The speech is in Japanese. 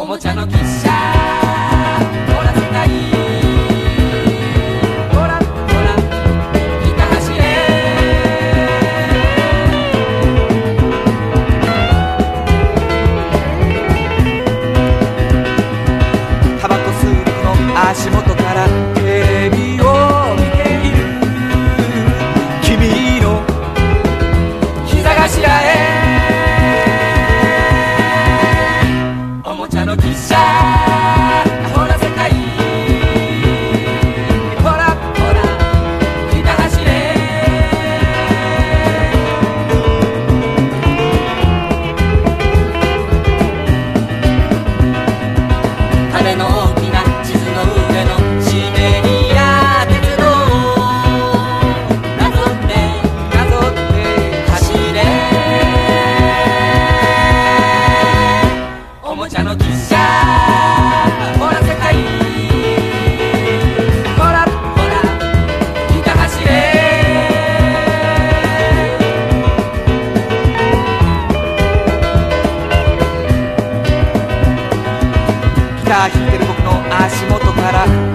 おもちゃの汽車ほら世界ほらほらひた走れタバコ吸うの足元からテレビを見ている君の膝頭へおもちゃの汽車ほら世界ほらほらひた走れ壁の大きな地図の上のシベリア鉄道なぞって走れおもちゃの汽車ほら世界ほらほらひた走れギター弾いてる僕の足元から